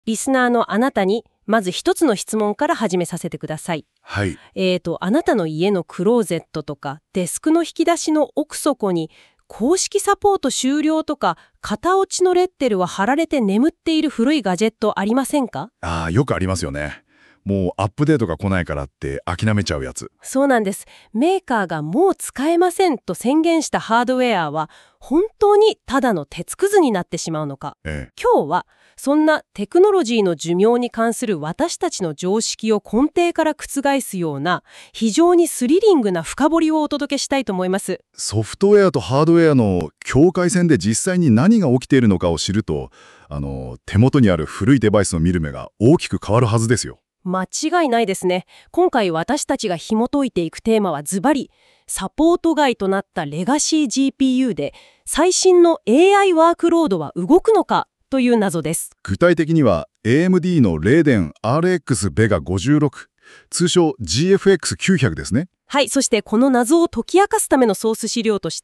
リスナーのあなたにまず一つの質問から始めさせてください。 はい。 あなたの家のクローゼットとかデスクの引き出しの奥底に公式サポート終了とか型落ちのレッテルは貼られて眠っている古いガジェットありませんか？ よくありますよね。もうアップデートが来ないからって諦めちゃうやつ。 そうなんです。メーカーがもう使えませんと宣言したハードウェアは本当にただの鉄くずになってしまうのか。今日はそんなテクノロジーの寿命に関する私たちの常識を根底から覆すような非常にスリリングな深掘りをお届けしたいと思います。 ソフトウェアとハードウェアの境界線で実際に何が起きているのかを知ると、手元にある古いデバイスを見る目が大きく変わるはずですよ。 間違いないですね。今回私たちが紐解いていくテーマはズバリサポート外となったレガシー GPU で最新の AI ワークロードは動くのかという謎です。 具体的には AMD のレーデン RX ベガ56、通称 GFX900 ですね。 はい、そしてこの謎を解き明かすためのソース資料として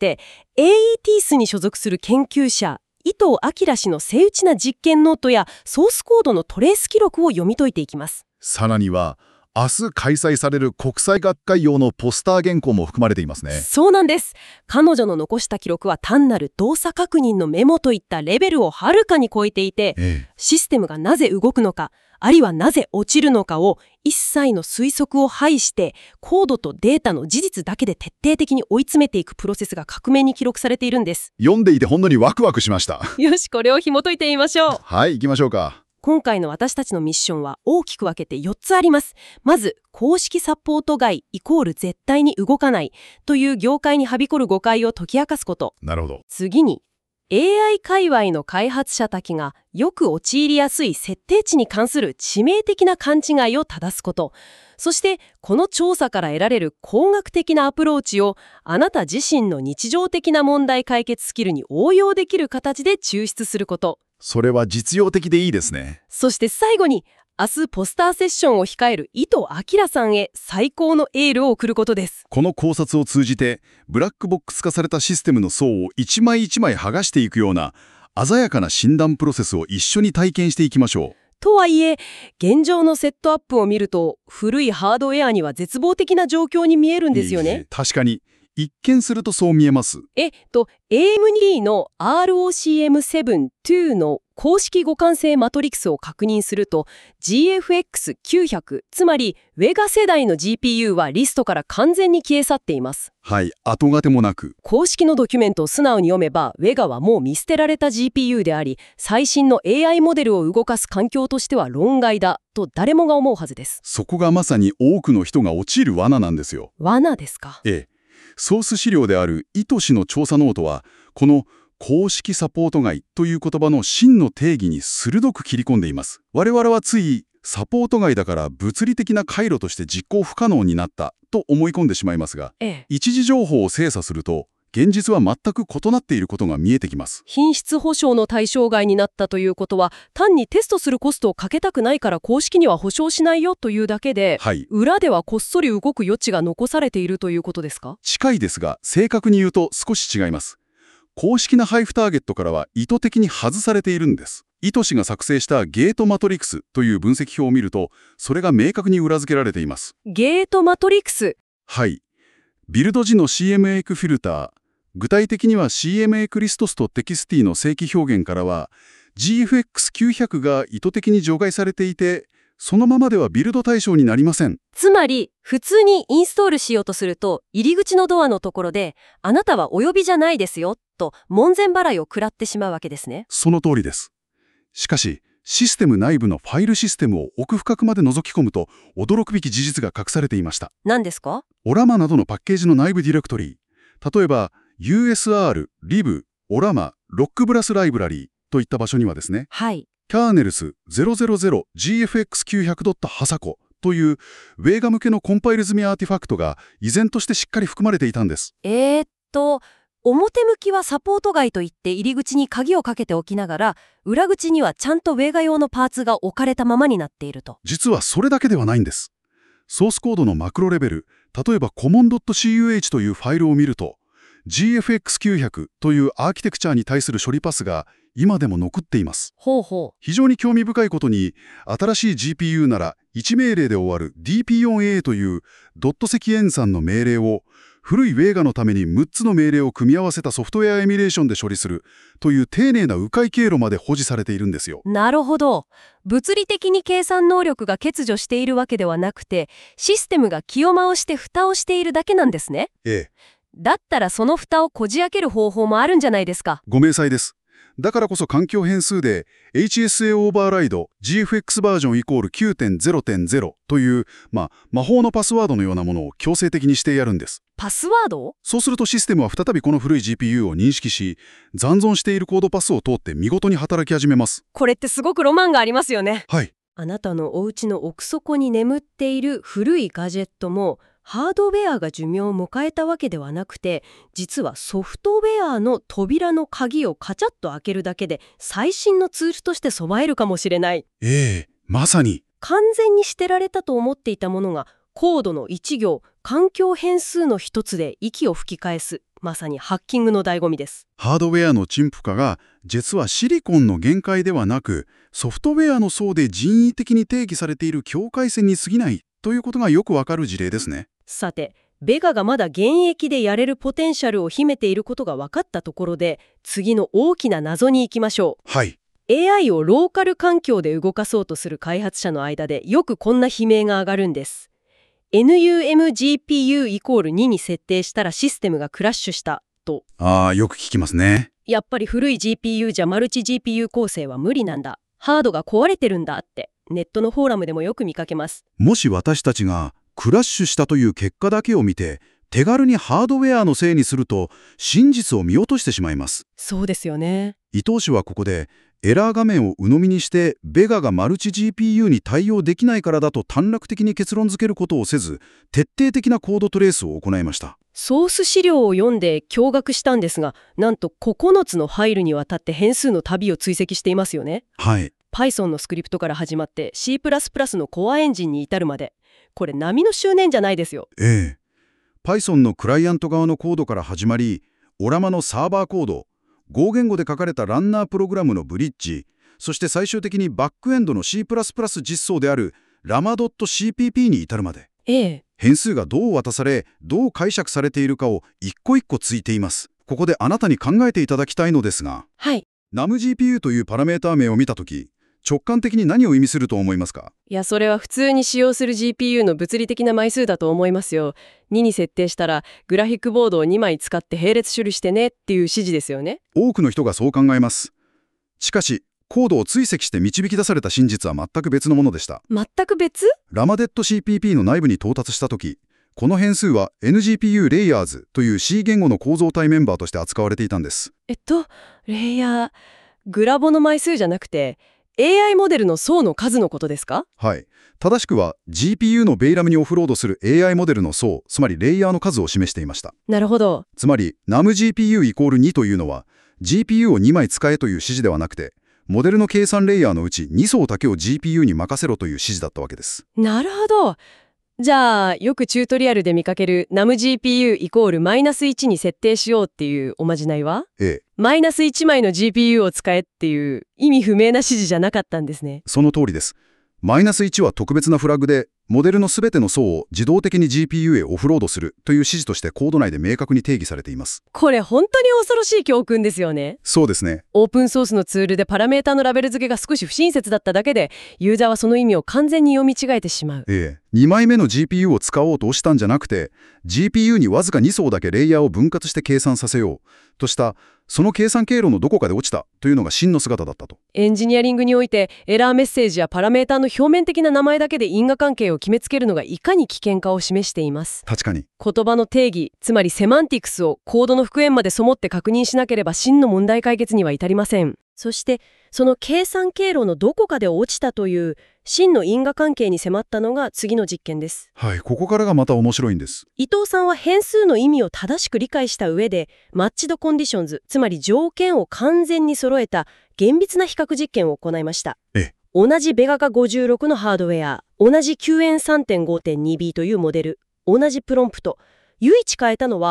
AETIS に所属する研究者伊藤明氏の精緻な実験ノートやソースコードのトレース記録を読み解いていきます。 さらには明日開催される国際学会用のポスター原稿も含まれていますね。 そうなんです。彼女の残した記録は単なる動作確認のメモといったレベルをはるかに超えていて、システムがなぜ動くのか、あるいはなぜ落ちるのかを一切の推測を排してコードとデータの事実だけで徹底的に追い詰めていくプロセスが克明に記録されているんです。 読んでいて本当にワクワクしました。 よし、これを紐解いてみましょう。 はい、行きましょうか。 今回の私たちのミッションは大きく分けて4つあります。まず、公式サポート外イコール絶対に動かないという業界にはびこる誤解を解き明かすこと。 なるほど。 次に、AI 界隈の開発者たちがよく陥りやすい設定値に関する致命的な勘違いを正すこと。そして、この調査から得られる工学的なアプローチをあなた自身の日常的な問題解決スキルに応用できる形で抽出すること。 それは実用的でいいですね。 そして最後に、明日ポスターセッションを控える伊藤明さんへ最高のエールを送ることです。 この考察を通じて、ブラックボックス化されたシステムの層を一枚一枚剥がしていくような鮮やかな診断プロセスを一緒に体験していきましょう。 とはいえ、現状のセットアップを見ると、古いハードウェアには絶望的な状況に見えるんですよね。 確かに。一見するとそう見えます。 AMD の ROCm7-2 の公式互換性マトリクスを確認すると GFX900、つまり Vega 世代の GPU はリストから完全に消え去っています。 はい、後がてもなく。 公式のドキュメントを素直に読めば Vega はもう見捨てられた GPU であり、最新の AI モデルを動かす環境としては論外だと誰もが思うはずです。 そこがまさに多くの人が陥る罠なんですよ。 罠ですか？ ソース資料である伊藤氏の調査ノートは、この公式サポート外という言葉の真の定義に鋭く切り込んでいます。我々はついサポート外だから物理的な回路として実行不可能になったと思い込んでしまいますが、一時情報を精査すると、現実は全く異なっていることが見えてきます。 品質保証の対象外になったということは、単にテストするコストをかけたくないから公式には保証しないよというだけで、裏ではこっそり動く余地が残されているということですか？ 近いですが、正確に言うと少し違います。公式な配布ターゲットからは意図的に外されているんです。伊藤氏が作成したゲートマトリクスという分析表を見ると、それが明確に裏付けられています。 ゲートマトリクス。 はい。ビルド時の CMake フィルター、具体的には CMake リストスとテキスティの正規表現からは GFX900 が意図的に除外されていて、そのままではビルド対象になりません。 つまり、普通にインストールしようとすると、入り口のドアのところで、あなたはお呼びじゃないですよ、と門前払いを食らってしまうわけですね。 その通りです。しかし、システム内部のファイルシステムを奥深くまで覗き込むと、驚くべき事実が隠されていました。 何ですか？ オラマなどのパッケージの内部ディレクトリー、例えば、USR、Lib、オラマ、ロックブラスライブラリーといった場所にはですね、キャーネルス 000GFX900.hasaco というウェーガ向けのコンパイル済みアーティファクトが依然としてしっかり含まれていたんです。 表向きはサポート外といって入り口に鍵をかけておきながら、裏口にはちゃんとウェーガ用のパーツが置かれたままになっていると。 実はそれだけではないんです。ソースコードのマクロレベル、例えば common.cuh というファイルを見ると、 GFX900 というアーキテクチャに対する処理パスが今でも残っています。 ほうほう。 非常に興味深いことに、新しい GPU なら1命令で終わる DP4A というドット積演算の命令を古いウェーガのために6つの命令を組み合わせたソフトウェアエミュレーションで処理するという丁寧な迂回経路まで保持されているんですよ。 なるほど。物理的に計算能力が欠如しているわけではなくて、システムが気を回して蓋をしているだけなんですね。 ええ。 だったらその蓋をこじ開ける方法もあるんじゃないですか。 ご明細です。だからこそ環境変数で HSA オーバーライド GFX バージョン=9.0.0 という、魔法のパスワードのようなものを強制的にしてやるんです。 パスワード？ そうするとシステムは再びこの古い GPU を認識し、残存しているコードパスを通って見事に働き始めます。 これってすごくロマンがありますよね。 はい。 あなたのお家の奥底に眠っている古いガジェットも、ハードウェアが寿命を迎えたわけではなくて、実はソフトウェアの扉の鍵をカチャッと開けるだけで最新のツールとして備えるかもしれない。 まさに。 完全に捨てられたと思っていたものがコードの1行、環境変数の一つで息を吹き返す。まさにハッキングの醍醐味です。 ハードウェアの陳腐化が実はシリコンの限界ではなく、ソフトウェアの層で人為的に定義されている境界線に過ぎないということがよくわかる事例ですね。 さて、ベガがまだ現役でやれるポテンシャルを秘めていることが分かったところで、次の大きな謎に行きましょう。 はい。 AI をローカル環境で動かそうとする開発者の間でよくこんな悲鳴が上がるんです。NUMGPU=2 に設定したらシステムがクラッシュしたと。 よく聞きますね。 やっぱり古い GPU じゃマルチ GPU 構成は無理なんだ。ハードが壊れてるんだって、ネットのフォーラムでもよく見かけます。 もし私たちがクラッシュしたという結果だけを見て、手軽にハードウェアのせいにすると、真実を見落としてしまいます。 そうですよね。 伊藤氏はここで、エラー画面を鵜呑みにして、ベガがマルチ GPU に対応できないからだと短絡的に結論付けることをせず、徹底的なコードトレースを行いました。 ソース資料を読んで驚愕したんですが、なんと9つのファイルにわたって変数の旅を追跡していますよね。 はい。 Python のスクリプトから始まって C++ のコアエンジンに至るまで。これ並の執念じゃないですよ。 Python のクライアント側のコードから始まり、オラマのサーバーコード、Go 言語で書かれたランナープログラムのブリッジ、そして最終的にバックエンドの C++ 実装である Llama.cpp に至るまで。変数がどう渡され、どう解釈されているかを一個一個ついています。ここであなたに考えていただきたいのですが、 はい。 NumGPU というパラメータ名を見たとき、直感的に何を意味すると思いますか？ いや、それは普通に使用する GPU の物理的な枚数だと思いますよ。2に設定したら、グラフィックボードを2枚使って並列処理してねっていう指示ですよね。 多くの人がそう考えます。しかし、コードを追跡して導き出された真実は全く別のものでした。 全く別？ Llama.cpp の内部に到達したとき、この変数は NGPU Layers という C 言語の構造体メンバーとして扱われていたんです。 レイヤー、グラボの枚数じゃなくて、AI モデルの層の数のことですか？ はい。正しくは GPU のベイラムにオフロードする AI モデルの層、つまりレイヤーの数を示していました。 なるほど。 つまり NumGPU=2 というのは GPU を2枚使えという指示ではなくて、モデルの計算レイヤーのうち2層だけを GPU に任せろという指示だったわけです。 なるほど。じゃあ、よくチュートリアルで見かける NumGPU=-1 に設定しようっていうおまじないは？-1枚の GPU を使えっていう意味不明な指示じゃなかったんですね。 その通りです。-1は特別なフラグで、モデルのすべての層を自動的に GPU へオフロードするという指示としてコード内で明確に定義されています。 これ本当に恐ろしい教訓ですよね。 そうですね。 オープンソースのツールでパラメータのラベル付けが少し不親切だっただけで、ユーザーはその意味を完全に読み違えてしまう。 2枚目の GPU を使おうとしたんじゃなくて、GPU にわずか2層だけレイヤーを分割して計算させようとした、その計算経路のどこかで落ちたというのが真の姿だったと。 エンジニアリングにおいてエラーメッセージやパラメータの表面的な名前だけで因果関係を決めつけるのがいかに危険かを示しています。 確かに。 言葉の定義、つまりセマンティクスをコードの復元まで背って確認しなければ真の問題解決には至りません。そしてその計算経路のどこかで落ちたという真の因果関係に迫ったのが次の実験です。 はい、ここからがまた面白いんです。 伊藤さんは変数の意味を正しく理解した上で、マッチドコンディションズ、つまり条件を完全に揃えた厳密な比較実験を行いました。同じベガ化56のハードウェア、同じ QN3.5.2B というモデル、同じプロンプト、唯一変えたのは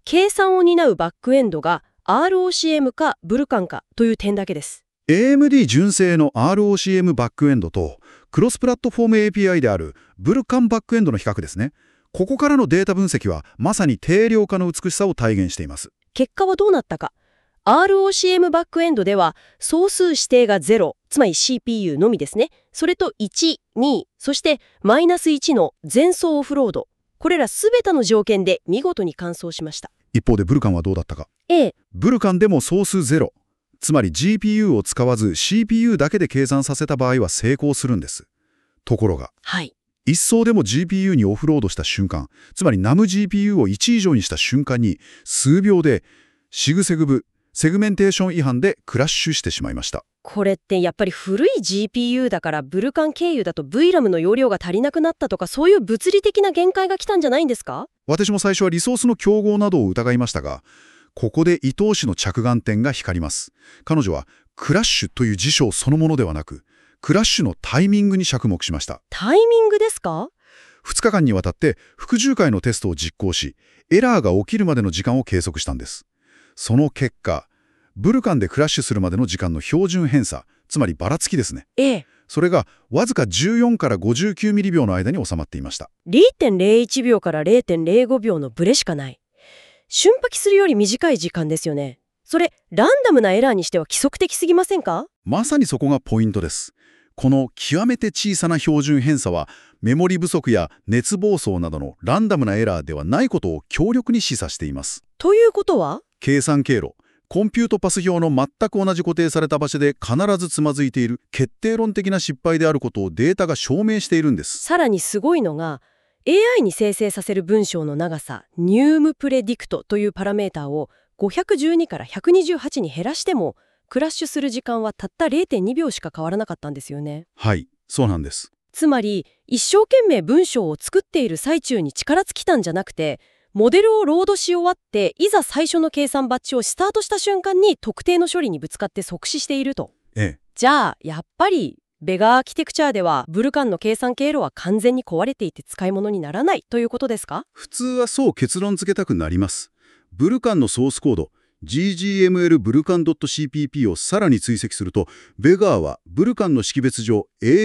計算を担うバックエンドが ROCm かブルカンかという点だけです。 AMD 純正の ROCm バックエンドとクロスプラットフォーム API であるブルカンバックエンドの比較ですね。ここからのデータ分析はまさに定量化の美しさを体現しています。 結果はどうなったか。ROCm バックエンドでは総数指定が0、つまり CPU のみですね。それと1、2、そしてマイナス1の全層オフロード。これらすべての条件で見事に完走しました。 一方でブルカンはどうだったか。 A、 ブルカンでも総数0、つまり GPU を使わず CPU だけで計算させた場合は成功するんです。ところが、 はい。 一層でも GPU にオフロードした瞬間、つまり NAMGPU を1以上にした瞬間に数秒でシグセグ部、セグメンテーション違反でクラッシュしてしまいました。 これってやっぱり古い GPU だからブルカン経由だと VRAM の容量が足りなくなったとか、そういう物理的な限界が来たんじゃないんですか？ 私も最初はリソースの競合などを疑いましたが、ここで伊藤氏の着眼点が光ります。彼女はクラッシュという事象そのものではなく、クラッシュのタイミングに着目しました。 タイミングですか ？2日間にわたって複数回のテストを実行し、エラーが起きるまでの時間を計測したんです。その結果、ブルカンでクラッシュするまでの時間の標準偏差、つまりばらつきですね。それがわずか14から59ミリ秒の間に収まっていました。 0.01 秒から 0.05 秒のブレしかない。瞬破期するより短い時間ですよね。それ、ランダムなエラーにしては規則的すぎませんか？ まさにそこがポイントです。この極めて小さな標準偏差は、メモリ不足や熱暴走などのランダムなエラーではないことを強力に示唆しています。 ということは？ 計算経路、コンピュートパス表の全く同じ固定された場所で必ずつまずいている決定論的な失敗であることをデータが証明しているんです。 さらにすごいのが、AI に生成させる文章の長さ、ニュームプレディクトというパラメータを512から128に減らしても、クラッシュする時間はたった 0.2 秒しか変わらなかったんですよね。 はい、そうなんです。 つまり、一生懸命文章を作っている最中に力尽きたんじゃなくて、モデルをロードし終わって、いざ最初の計算バッチをスタートした瞬間に特定の処理にぶつかって即死していると。じゃあ、やっぱり、ベガアーキテクチャーではブルカンの計算経路は完全に壊れていて使い物にならないということですか？ 普通はそう結論付けたくなります。ブルカンのソースコード、ggml ブルカン .cpp をさらに追跡すると、ベガーはブルカンの識別上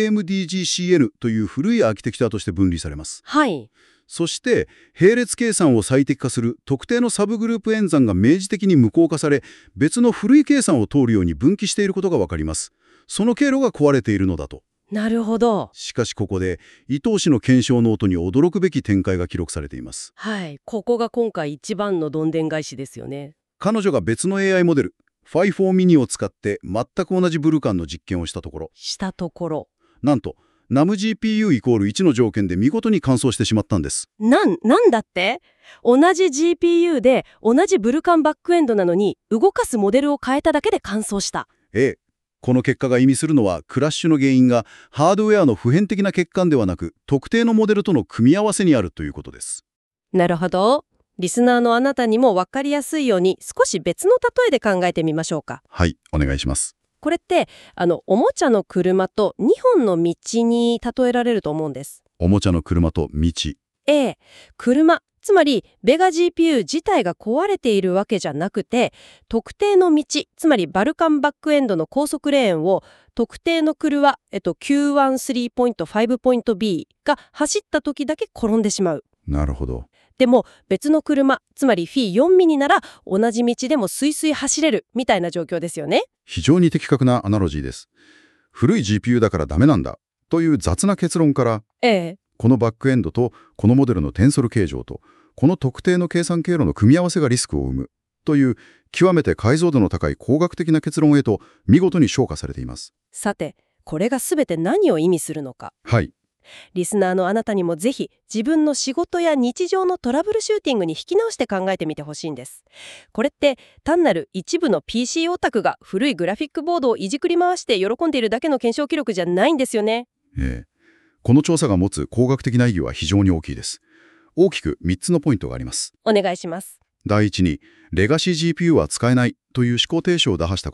AMDGCN という古いアーキテクチャとして分離されます。 はい。 そして、並列計算を最適化する特定のサブグループ演算が明示的に無効化され、別の古い計算を通るように分岐していることがわかります。その経路が壊れているのだと。 なるほど。 しかしここで、伊藤氏の検証ノートに驚くべき展開が記録されています。 はい。ここが今回一番のどんでん返しですよね。 彼女が別の AI モデル、Phi4 mini を使って全く同じブルカンの実験をしたところ、なんと、NAMGPU イコール1の条件で見事に完走してしまったんです。 なんだって？同じ GPU で同じブルカンバックエンドなのに動かすモデルを変えただけで完走した。 この結果が意味するのは、クラッシュの原因がハードウェアの普遍的な欠陥ではなく、特定のモデルとの組み合わせにあるということです。 なるほど。リスナーのあなたにも分かりやすいように少し別の例えで考えてみましょうか。 はい、お願いします。 これっておもちゃの車と2本の道に例えられると思うんです。 おもちゃの車と道。 車、つまりベガ GPU 自体が壊れているわけじゃなくて、特定の道、つまりバルカンバックエンドの高速レーンを特定の車、913.5.B が走った時だけ転んでしまう。 なるほど。 でも別の車、つまり Phi4 ミニなら同じ道でもスイスイ走れるみたいな状況ですよね。 非常に的確なアナロジーです。古い GPU だからダメなんだという雑な結論から、このバックエンドとこのモデルのテンソル形状とこの特定の計算経路の組み合わせがリスクを生むという極めて解像度の高い工学的な結論へと見事に昇華されています。 さて、これが全て何を意味するのか。 はい。 リスナーのあなたにもぜひ自分の仕事や日常のトラブルシューティングに引き直して考えてみてほしいんです。これって単なる一部の PC オタクが古いグラフィックボードをいじくり回して喜んでいるだけの検証記録じゃないんですよね。 この調査が持つ工学的な意義は非常に大きいです。大きく3つのポイントがあります。 お願いします。 第一に、レガシー GPU は使えないという思考停止を打破したこと。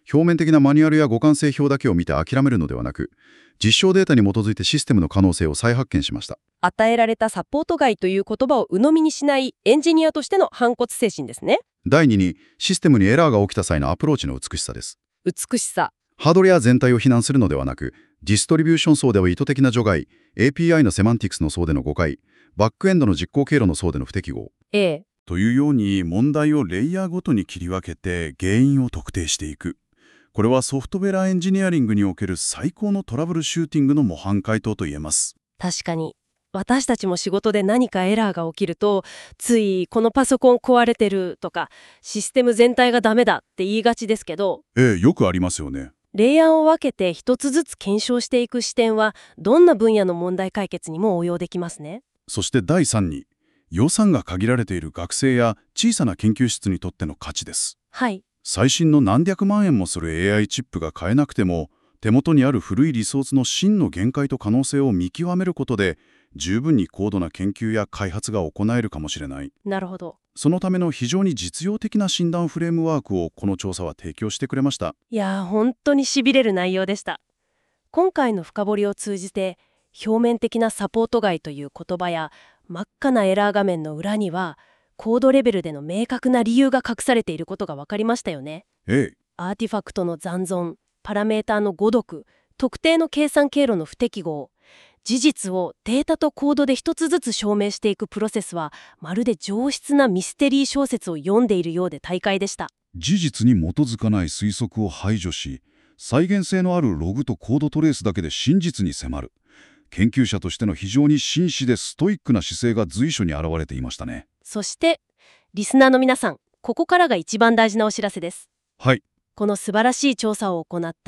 表面的なマニュアルや互換性表だけを見て諦めるのではなく、実証データに基づいてシステムの可能性を再発見しました。 与えられたサポート外という言葉を鵜呑みにしないエンジニアとしての反骨精神ですね。 第2に、システムにエラーが起きた際のアプローチの美しさです。 美しさ。 ハードウェア全体を非難するのではなく、ディストリビューション層では意図的な除外、API のセマンティクスの層での誤解、バックエンドの実行経路の層での不適合。 というように問題をレイヤーごとに切り分けて原因を特定していく。これはソフトウェアエンジニアリングにおける最高のトラブルシューティングの模範解答と言えます。 確かに。私たちも仕事で何かエラーが起きると、ついこのパソコン壊れてるとか、システム全体がダメだって言いがちですけど、 よくありますよね。 レイヤーを分けて一つずつ検証していく視点は、どんな分野の問題解決にも応用できますね。 そして第3に、予算が限られている学生や小さな研究室にとっての価値です。 はい。 最新の何百万円もする AI チップが買えなくても、手元にある古いリソースの真の限界と可能性を見極めることで、十分に高度な研究や開発が行えるかもしれない。 なるほど。 そのための非常に実用的な診断フレームワークをこの調査は提供してくれました。 いやー、本当に痺れる内容でした。今回の深掘りを通じて、表面的なサポート外という言葉や真っ赤なエラー画面の裏には、コードレベルでの明確な理由が隠されていることが分かりましたよね。アーティファクトの残存、パラメーターの誤読、特定の計算経路の不適合、事実をデータとコードで一つずつ証明していくプロセスは、まるで上質なミステリー小説を読んでいるようで大快でした。 事実に基づかない推測を排除し、再現性のあるログとコードトレースだけで真実に迫る。研究者としての非常に真摯でストイックな姿勢が随所に現れていましたね。 そして、リスナーの皆さん、ここからが一番大事なお知らせです。 はい。 この素晴らしい調査を行った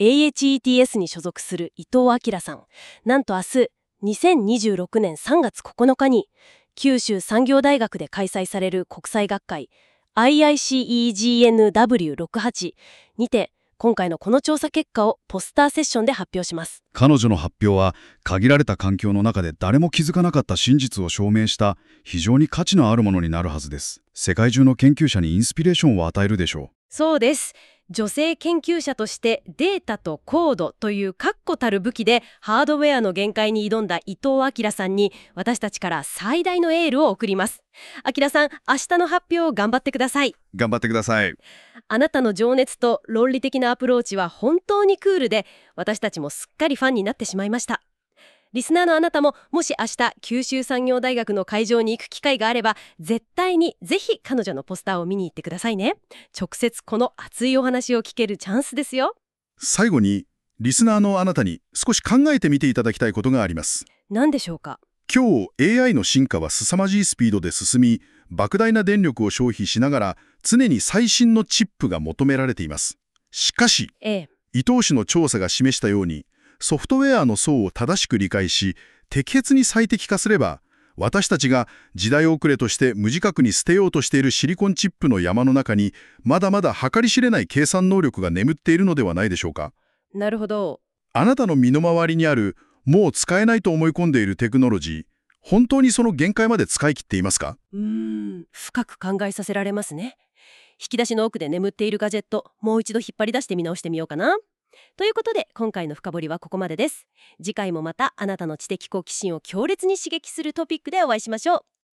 AHETS に所属する伊藤明さん。なんと明日、2026年3月9日に、九州産業大学で開催される国際学会 IICEGNW68 にて、今回のこの調査結果をポスターセッションで発表します。 彼女の発表は、限られた環境の中で誰も気づかなかった真実を証明した非常に価値のあるものになるはずです。世界中の研究者にインスピレーションを与えるでしょう。 そうです。女性研究者としてデータとコードという確固たる武器でハードウェアの限界に挑んだ伊藤明さんに、私たちから最大のエールを送ります。明さん、明日の発表を頑張ってください。 頑張ってください。 あなたの情熱と論理的なアプローチは本当にクールで、私たちもすっかりファンになってしまいました。リスナーのあなたも、もし明日九州産業大学の会場に行く機会があれば、絶対にぜひ彼女のポスターを見に行ってくださいね。直接この熱いお話を聞けるチャンスですよ。 最後に、リスナーのあなたに少し考えてみていただきたいことがあります。 何でしょうか。 今日 AI の進化は凄まじいスピードで進み、莫大な電力を消費しながら常に最新のチップが求められています。しかし、伊藤氏の調査が示したように、ソフトウェアの層を正しく理解し、適切に最適化すれば、私たちが時代遅れとして無自覚に捨てようとしているシリコンチップの山の中に、まだまだ計り知れない計算能力が眠っているのではないでしょうか。 なるほど。 あなたの身の回りにある、もう使えないと思い込んでいるテクノロジー、本当にその限界まで使い切っていますか？ 深く考えさせられますね。引き出しの奥で眠っているガジェット、もう一度引っ張り出して見直してみようかな。ということで、今回の深掘りはここまでです。次回もまたあなたの知的好奇心を強烈に刺激するトピックでお会いしましょう。